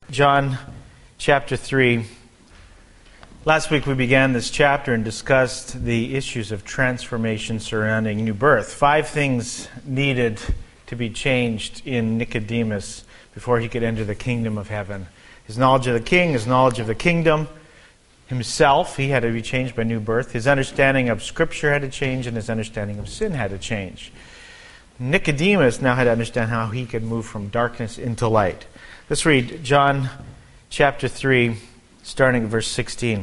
John chapter 3. Last week we began this chapter and discussed the issues of transformation surrounding new birth. 5 things needed to be changed in Nicodemus before he could enter the kingdom of heaven. His knowledge of the king, his knowledge of the kingdom, himself, he had to be changed by new birth. His understanding of Scripture had to change, and his understanding of sin had to change. Nicodemus now had to understand how he could move from darkness into light. Let's read John chapter 3, starting at verse 16.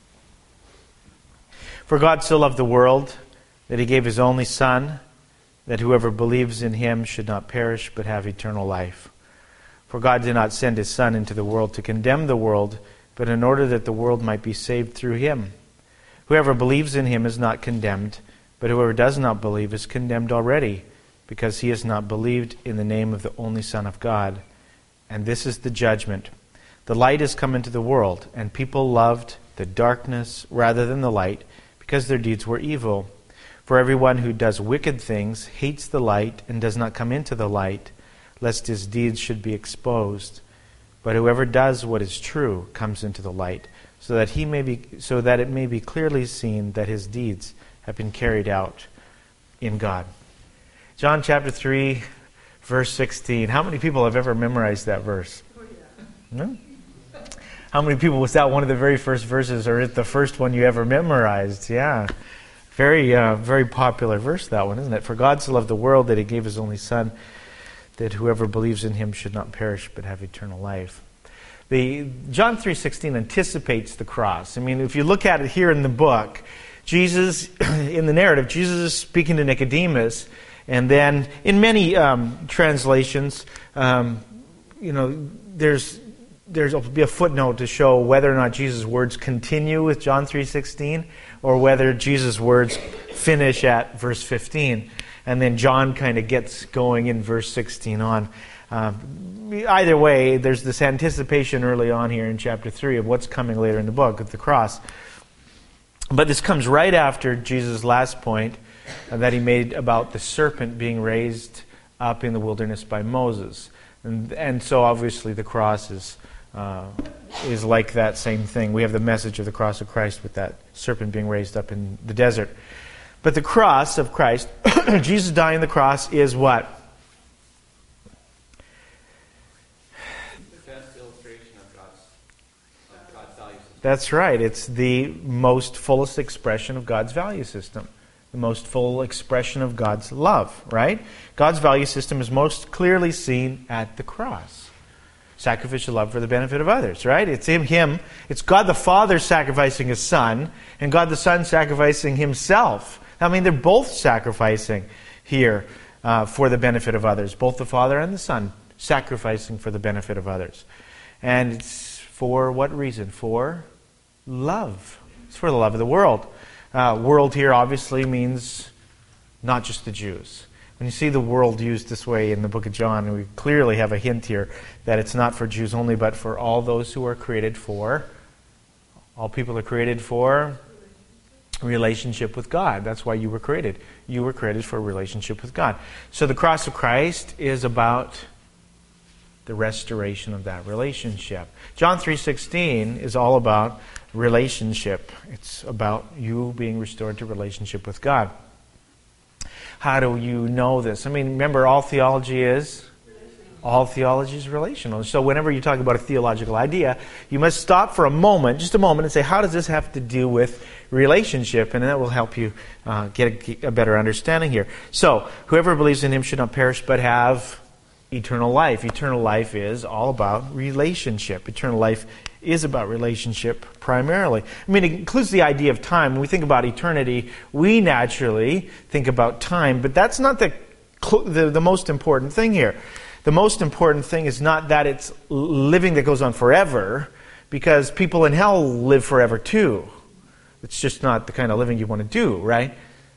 For God so loved the world that he gave his only Son, that whoever believes in him should not perish but have eternal life. For God did not send his Son into the world to condemn the world, but in order that the world might be saved through him. Whoever believes in him is not condemned, but whoever does not believe is condemned already, because he has not believed in the name of the only Son of God. And this is the judgment. The light has come into the world, and people loved the darkness rather than the light, because their deeds were evil. For everyone who does wicked things hates the light and does not come into the light, lest his deeds should be exposed. But whoever does what is true comes into the light, so that it may be clearly seen that his deeds have been carried out in God. John chapter 3, verse 16. How many people have ever memorized that verse? Oh, yeah. No? How many people, was that one of the very first verses, or is it the first one you ever memorized? Yeah. Very popular verse, that one, isn't it? For God so loved the world that he gave his only Son, that whoever believes in him should not perish but have eternal life. John 3:16 anticipates the cross. I mean, if you look at it here in the book, Jesus, in the narrative, Jesus is speaking to Nicodemus, and then in many translations, there'll be a footnote to show whether or not Jesus' words continue with John 3:16 or whether Jesus' words finish at verse 15. And then John kind of gets going in verse 16 on. Either way, there's this anticipation early on here in chapter 3 of what's coming later in the book with the cross. But this comes right after Jesus' last point that he made about the serpent being raised up in the wilderness by Moses. And so obviously the cross is like that same thing. We have the message of the cross of Christ with that serpent being raised up in the desert. But the cross of Christ, Jesus dying on the cross, is what? The best illustration of God's value system. That's right. It's the most fullest expression of God's value system. The most full expression of God's love, right? God's value system is most clearly seen at the cross. Sacrificial love for the benefit of others, right? It's Him. It's God the Father sacrificing His Son, and God the Son sacrificing Himself. I mean, they're both sacrificing here for the benefit of others. Both the Father and the Son sacrificing for the benefit of others. And it's for what reason? For love. It's for the love of the world. World here obviously means not just the Jews. When you see the world used this way in the book of John, we clearly have a hint here that it's not for Jews only, but for all those who are created for. All people are created for relationship with God. That's why you were created. You were created for a relationship with God. So the cross of Christ is about the restoration of that relationship. John 3:16 is all about relationship. It's about you being restored to relationship with God. How do you know this? I mean, remember, all theology is relational. So whenever you talk about a theological idea, you must stop for just a moment, and say, how does this have to do with relationship? And that will help you get a better understanding here. So, whoever believes in him should not perish but have eternal life. Eternal life is all about relationship. Eternal life is about relationship primarily. I mean, it includes the idea of time. When we think about eternity, we naturally think about time, but that's not the most important thing here. The most important thing is not that it's living that goes on forever, because people in hell live forever too. It's just not the kind of living you want to do, right?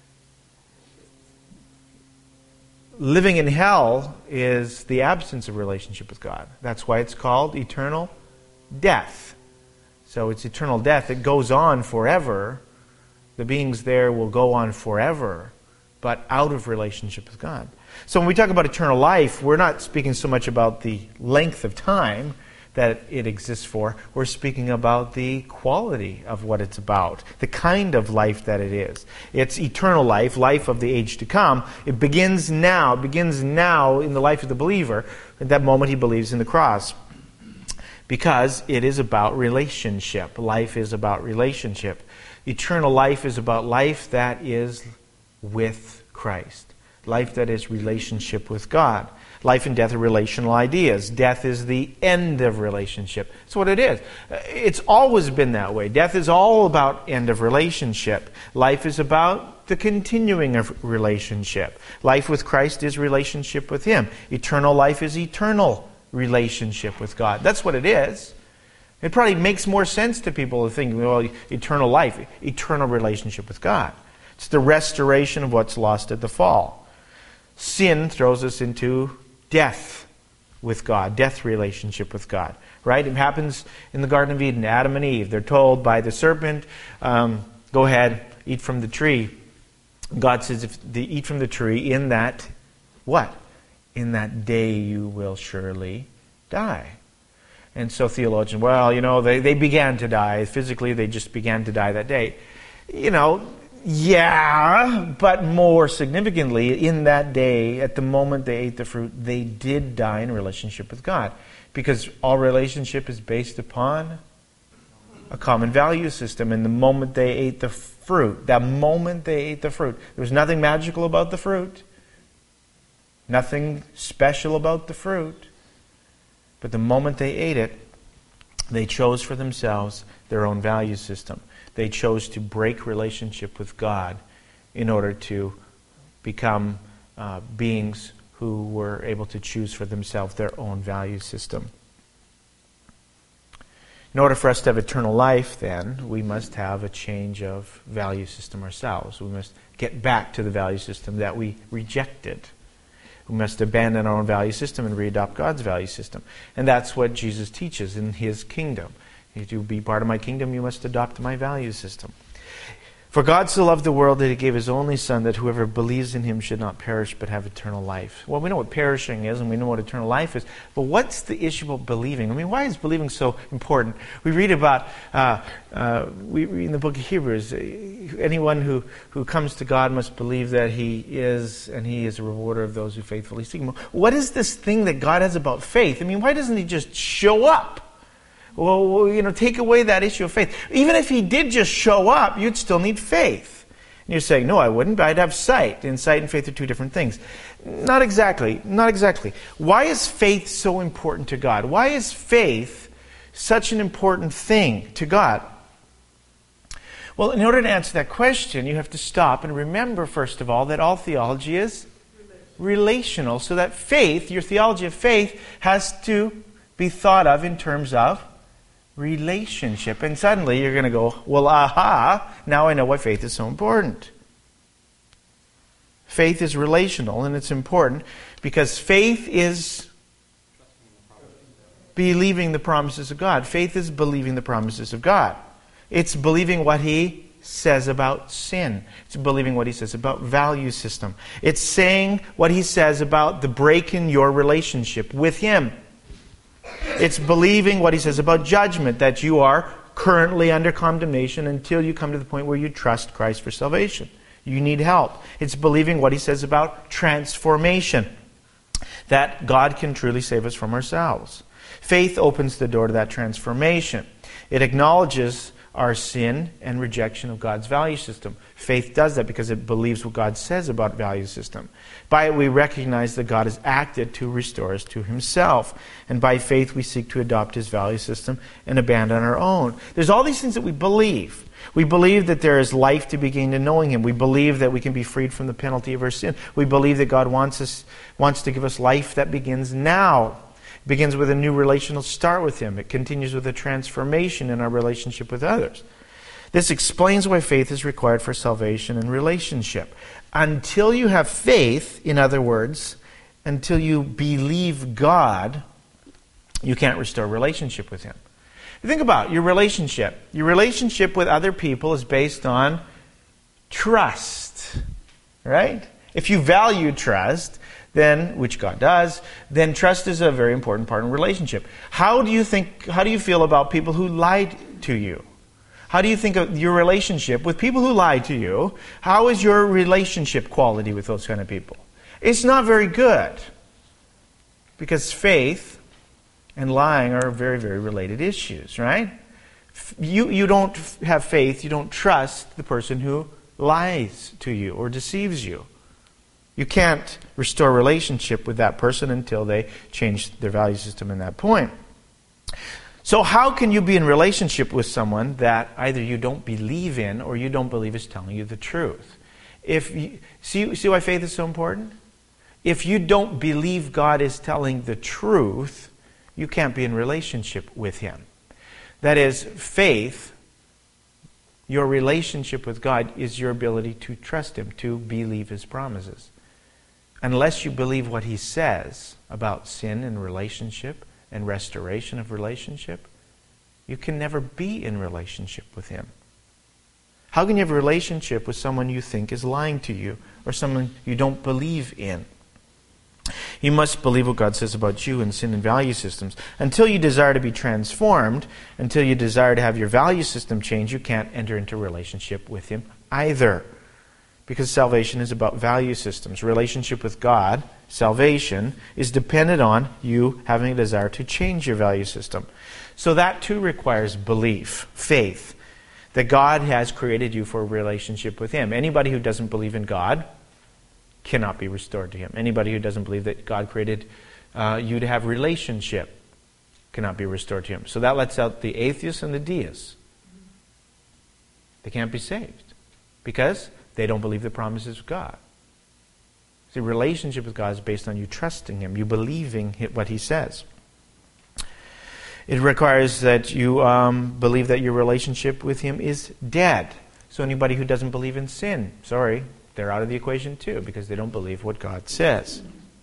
Living in hell is the absence of relationship with God. That's why it's called eternal death. So it's eternal death. It goes on forever. The beings there will go on forever, but out of relationship with God. So when we talk about eternal life, we're not speaking so much about the length of time, that it exists for. We're speaking about the quality of what it's about, the kind of life that it is. It's eternal life, life of the age to come. It begins now. It begins now in the life of the believer, at that moment he believes in the cross. Because it is about relationship. Life is about relationship. Eternal life is about life that is with Christ. Life that is relationship with God. Life and death are relational ideas. Death is the end of relationship. That's what it is. It's always been that way. Death is all about end of relationship. Life is about the continuing of relationship. Life with Christ is relationship with Him. Eternal life is eternal relationship with God. That's what it is. It probably makes more sense to people to think, well, eternal life, eternal relationship with God. It's the restoration of what's lost at the fall. Sin throws us into death with God, death relationship with God. Right? It happens in the Garden of Eden, Adam and Eve. They're told by the serpent, go ahead, eat from the tree. God says if they eat from the tree, in that, what? In that day you will surely die. And so theologians, they began to die. Physically, they just began to die that day. Yeah, but more significantly, in that day, at the moment they ate the fruit, they did die in relationship with God. Because all relationship is based upon a common value system. And the moment they ate the fruit, there was nothing magical about the fruit. Nothing special about the fruit. But the moment they ate it, they chose for themselves their own value system. They chose to break relationship with God in order to become beings who were able to choose for themselves their own value system. In order for us to have eternal life, then, we must have a change of value system ourselves. We must get back to the value system that we rejected. We must abandon our own value system and readopt God's value system. And that's what Jesus teaches in His kingdom. To be part of my kingdom, you must adopt my value system. For God so loved the world that He gave His only Son, that whoever believes in Him should not perish but have eternal life. Well, we know what perishing is and we know what eternal life is. But what's the issue about believing? I mean, why is believing so important? We read about, we read in the book of Hebrews, anyone who comes to God must believe that He is, and He is a rewarder of those who faithfully seek Him. What is this thing that God has about faith? I mean, why doesn't He just show up? Well, take away that issue of faith. Even if He did just show up, you'd still need faith. And you're saying, no, I wouldn't, but I'd have sight. And sight and faith are two different things. Not exactly. Why is faith so important to God? Why is faith such an important thing to God? Well, in order to answer that question, you have to stop and remember, first of all, that all theology is relational. So that faith, your theology of faith, has to be thought of in terms of relationship. And suddenly you're going to go, well, aha, now I know why faith is so important. Faith is relational, and it's important because faith is believing the promises of God. Faith is believing the promises of God. It's believing what He says about sin. It's believing what He says about value system. It's saying what He says about the break in your relationship with Him. It's believing what He says about judgment, that you are currently under condemnation until you come to the point where you trust Christ for salvation. You need help. It's believing what He says about transformation, that God can truly save us from ourselves. Faith opens the door to that transformation. It acknowledges our sin and rejection of God's value system. Faith does that because it believes what God says about value system. By it we recognize that God has acted to restore us to Himself. And by faith we seek to adopt His value system and abandon our own. There's all these things that we believe. We believe that there is life to be gained in knowing Him. We believe that we can be freed from the penalty of our sin. We believe that God wants to give us life that begins now. It begins with a new relational start with Him. It continues with a transformation in our relationship with others. This explains why faith is required for salvation and relationship. Until you have faith, in other words, until you believe God, you can't restore relationship with Him. Think about your relationship. Your relationship with other people is based on trust, right? If you value trust, then, which God does, then trust is a very important part in relationship. How do you feel about people who lied to you? How do you think of your relationship with people who lie to you? How is your relationship quality with those kind of people? It's not very good. Because faith and lying are very, very related issues, right? You don't have faith, you don't trust the person who lies to you or deceives you. You can't restore relationship with that person until they change their value system in that point. So how can you be in relationship with someone that either you don't believe in or you don't believe is telling you the truth? See why faith is so important? If you don't believe God is telling the truth, you can't be in relationship with Him. That is, faith, your relationship with God, is your ability to trust Him, to believe His promises. Unless you believe what He says about sin and relationship and restoration of relationship, you can never be in relationship with Him. How can you have a relationship with someone you think is lying to you or someone you don't believe in? You must believe what God says about you and sin and value systems. Until you desire to be transformed, until you desire to have your value system change, you can't enter into a relationship with Him either. Because salvation is about value systems. Relationship with God, salvation, is dependent on you having a desire to change your value system. So that too requires belief, faith, that God has created you for a relationship with Him. Anybody who doesn't believe in God cannot be restored to Him. Anybody who doesn't believe that God created you to have relationship cannot be restored to Him. So that lets out the atheists and the deists. They can't be saved because they don't believe the promises of God. See, relationship with God is based on you trusting Him, you believing what He says. It requires that you believe that your relationship with Him is dead. So anybody who doesn't believe in sin, sorry, they're out of the equation too, because they don't believe what God says.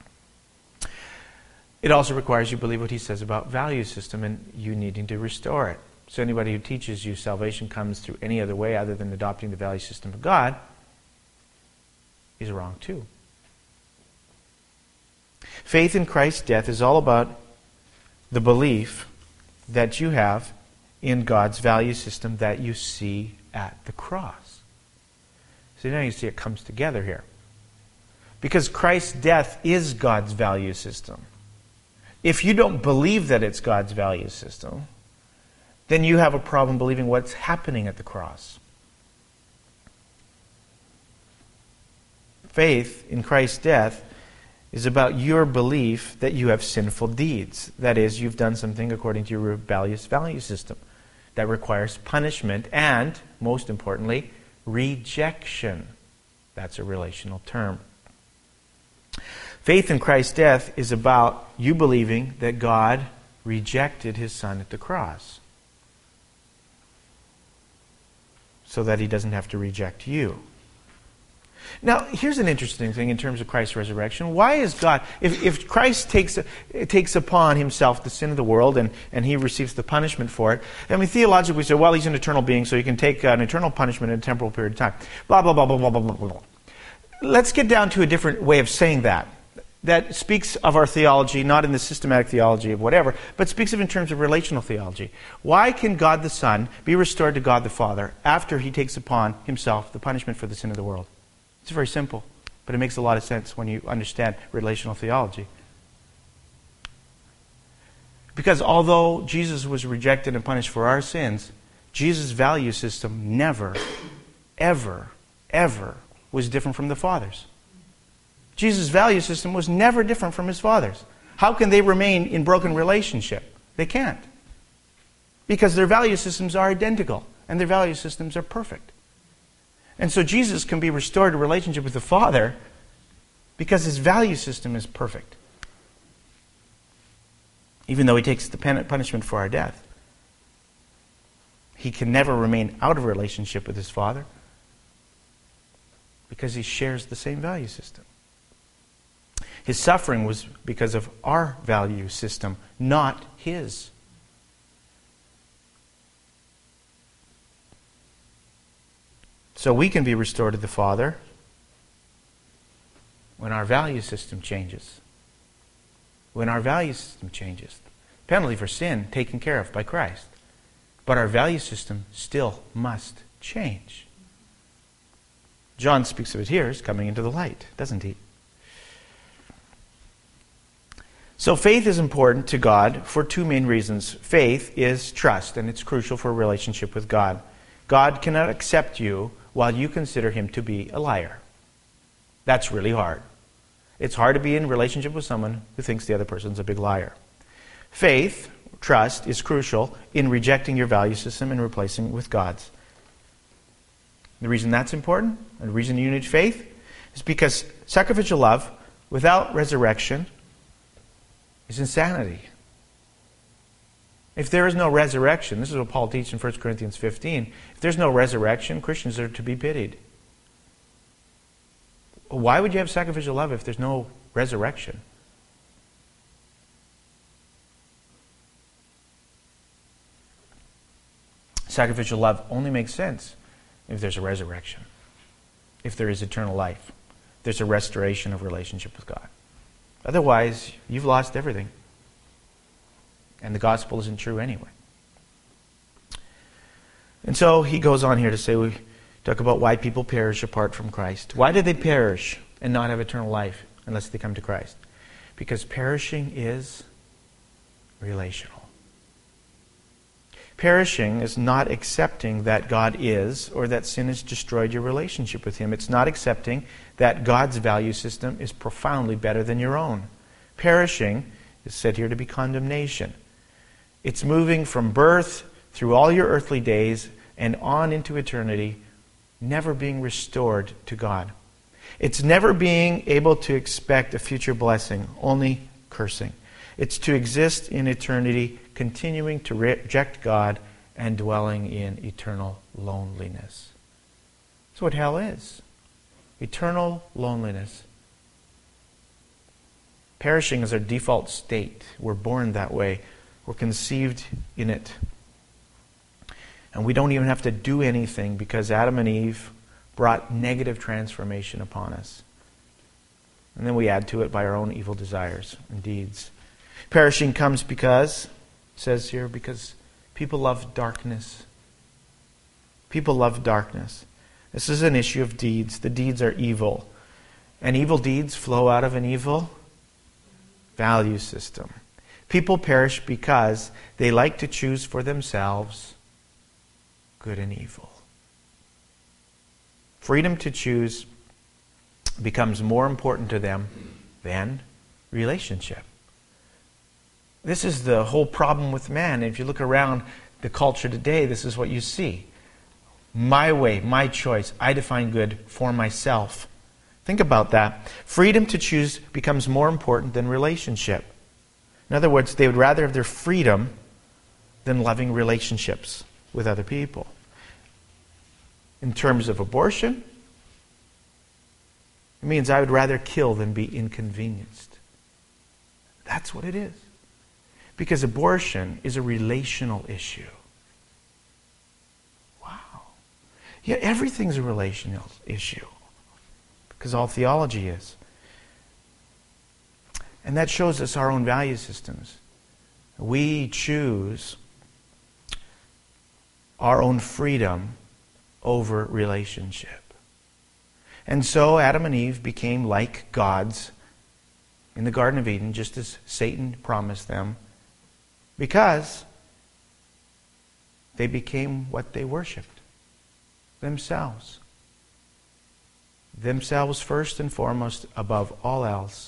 It also requires you believe what He says about value system and you needing to restore it. So anybody who teaches you salvation comes through any other way other than adopting the value system of God is wrong too. Faith in Christ's death is all about the belief that you have in God's value system that you see at the cross. So now you see it comes together here. Because Christ's death is God's value system. If you don't believe that it's God's value system, then you have a problem believing what's happening at the cross. Faith in Christ's death is about your belief that you have sinful deeds. That is, you've done something according to your rebellious value system that requires punishment and, most importantly, rejection. That's a relational term. Faith in Christ's death is about you believing that God rejected His Son at the cross so that He doesn't have to reject you. Now, here's an interesting thing in terms of Christ's resurrection. Why is God, if Christ takes upon Himself the sin of the world and He receives the punishment for it, I mean, theologically we say, well, He's an eternal being, so He can take an eternal punishment in a temporal period of time. Blah, blah, blah, blah, blah, blah, blah, blah. Let's get down to a different way of saying that. That speaks of our theology, not in the systematic theology of whatever, but speaks of in terms of relational theology. Why can God the Son be restored to God the Father after He takes upon Himself the punishment for the sin of the world? It's very simple, but it makes a lot of sense when you understand relational theology. Because although Jesus was rejected and punished for our sins, Jesus' value system never, ever, ever was different from the Father's. Jesus' value system was never different from His Father's. How can they remain in broken relationship? They can't. Because their value systems are identical, and their value systems are perfect. And so Jesus can be restored to relationship with the Father because His value system is perfect. Even though He takes the punishment for our death, He can never remain out of relationship with His Father because He shares the same value system. His suffering was because of our value system, not His. So we can be restored to the Father When our value system changes. When our value system changes. Penalty for sin taken care of by Christ. But our value system still must change. John speaks of it here as coming into the light, doesn't he? So faith is important to God for two main reasons. Faith is trust, and it's crucial for a relationship with God. God cannot accept you while you consider him to be a liar. That's really hard. It's hard to be in a relationship with someone who thinks the other person's a big liar. Faith, trust, is crucial in rejecting your value system and replacing it with God's. The reason that's important, and the reason you need faith, is because sacrificial love without resurrection is insanity. If there is no resurrection, this is what Paul teaches in 1 Corinthians 15, if there's no resurrection, Christians are to be pitied. Why would you have sacrificial love if there's no resurrection? Sacrificial love only makes sense if there's a resurrection, if there is eternal life, there's a restoration of relationship with God. Otherwise, you've lost everything. And the gospel isn't true anyway. And so he goes on here to say, we talk about why people perish apart from Christ. Why do they perish and not have eternal life unless they come to Christ? Because perishing is relational. Perishing is not accepting that God is, or that sin has destroyed your relationship with him. It's not accepting that God's value system is profoundly better than your own. Perishing is said here to be condemnation. It's moving from birth through all your earthly days and on into eternity, never being restored to God. It's never being able to expect a future blessing, only cursing. It's to exist in eternity, continuing to reject God and dwelling in eternal loneliness. That's what hell is. Eternal loneliness. Perishing is our default state. We're born that way. We're conceived in it. And we don't even have to do anything because Adam and Eve brought negative transformation upon us. And then we add to it by our own evil desires and deeds. Perishing comes because, it says here, because people love darkness. People love darkness. This is an issue of deeds. The deeds are evil. And evil deeds flow out of an evil value system. People perish because they like to choose for themselves good and evil. Freedom to choose becomes more important to them than relationship. This is the whole problem with man. If you look around the culture today, this is what you see. My way, my choice. I define good for myself. Think about that. Freedom to choose becomes more important than relationship. In other words, they would rather have their freedom than loving relationships with other people. In terms of abortion, it means I would rather kill than be inconvenienced. That's what it is. Because abortion is a relational issue. Wow. Yeah, everything's a relational issue. Because all theology is. And that shows us our own value systems. We choose our own freedom over relationship. And so Adam and Eve became like gods in the Garden of Eden, just as Satan promised them, because they became what they worshipped. Themselves. Themselves first and foremost above all else.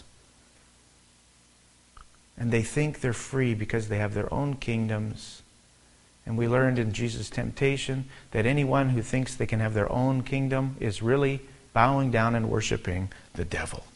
And they think they're free because they have their own kingdoms. And we learned in Jesus' temptation that anyone who thinks they can have their own kingdom is really bowing down and worshiping the devil.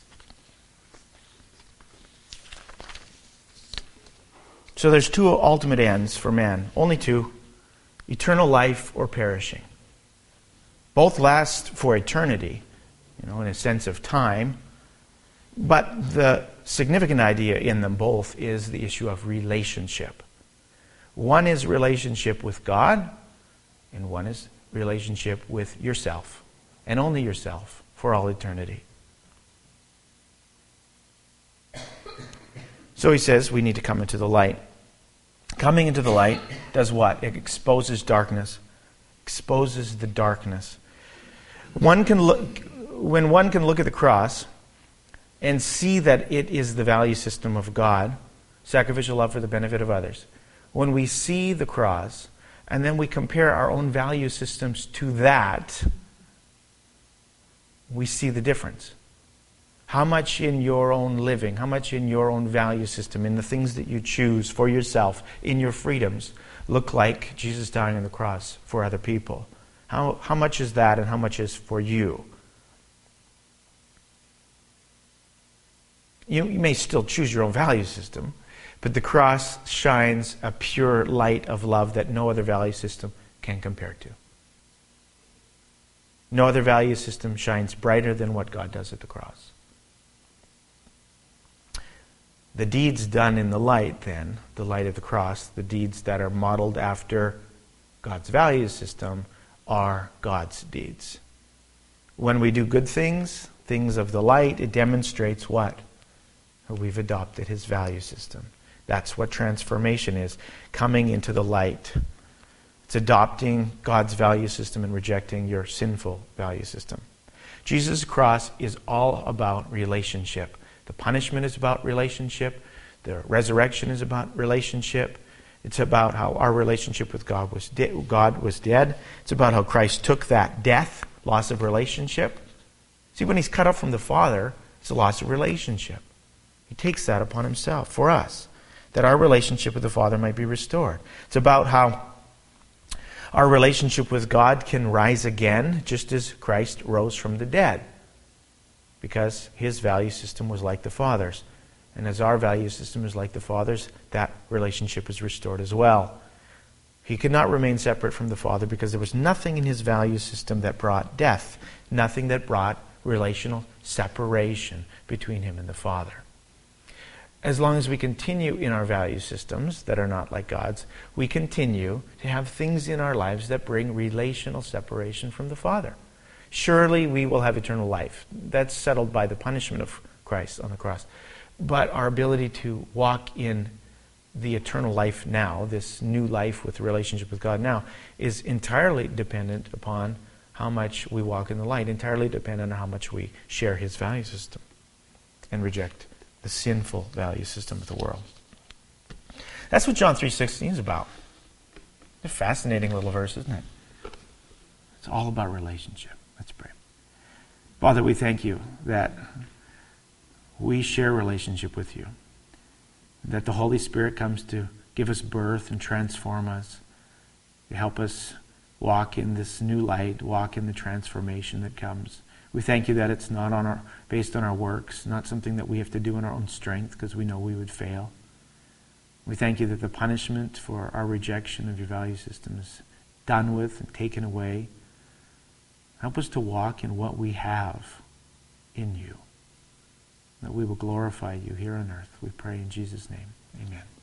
So there's two ultimate ends for man. Only two. Eternal life or perishing. Both last for eternity, in a sense of time. But the significant idea in them both is the issue of relationship. One is relationship with God, and one is relationship with yourself, and only yourself, for all eternity. So he says we need to come into the light. Coming into the light does what? It exposes darkness. Exposes the darkness. When one can look at the cross and see that it is the value system of God, sacrificial love for the benefit of others. When we see the cross and then we compare our own value systems to that, we see the difference. How much in your own living, how much in your own value system, in the things that you choose for yourself, in your freedoms, look like Jesus dying on the cross for other people? How much is that, and how much is for you? You may still choose your own value system, but the cross shines a pure light of love that no other value system can compare to. No other value system shines brighter than what God does at the cross. The deeds done in the light, then, the light of the cross, the deeds that are modeled after God's value system, are God's deeds. When we do good things, things of the light, it demonstrates what? We've adopted His value system. That's what transformation is, coming into the light. It's adopting God's value system and rejecting your sinful value system. Jesus' cross is all about relationship. The punishment is about relationship. The resurrection is about relationship. It's about how our relationship with God was dead. It's about how Christ took that death, loss of relationship. See, when He's cut off from the Father, it's a loss of relationship. He takes that upon Himself for us, that our relationship with the Father might be restored. It's about how our relationship with God can rise again, just as Christ rose from the dead, because His value system was like the Father's. And as our value system is like the Father's, that relationship is restored as well. He could not remain separate from the Father because there was nothing in His value system that brought death, nothing that brought relational separation between Him and the Father. As long as we continue in our value systems that are not like God's, we continue to have things in our lives that bring relational separation from the Father. Surely we will have eternal life. That's settled by the punishment of Christ on the cross. But our ability to walk in the eternal life now, this new life with relationship with God now, is entirely dependent upon how much we walk in the light, entirely dependent on how much we share His value system and reject the sinful value system of the world. That's what John 3:16 is about. A fascinating little verse, isn't it? It's all about relationship. Let's pray. Father, we thank You that we share relationship with You, that the Holy Spirit comes to give us birth and transform us, to help us walk in this new light, walk in the transformation that comes. We thank You that it's not based on our works, not something that we have to do in our own strength because we know we would fail. We thank You that the punishment for our rejection of Your value system is done with and taken away. Help us to walk in what we have in You, that we will glorify You here on earth. We pray in Jesus' name. Amen.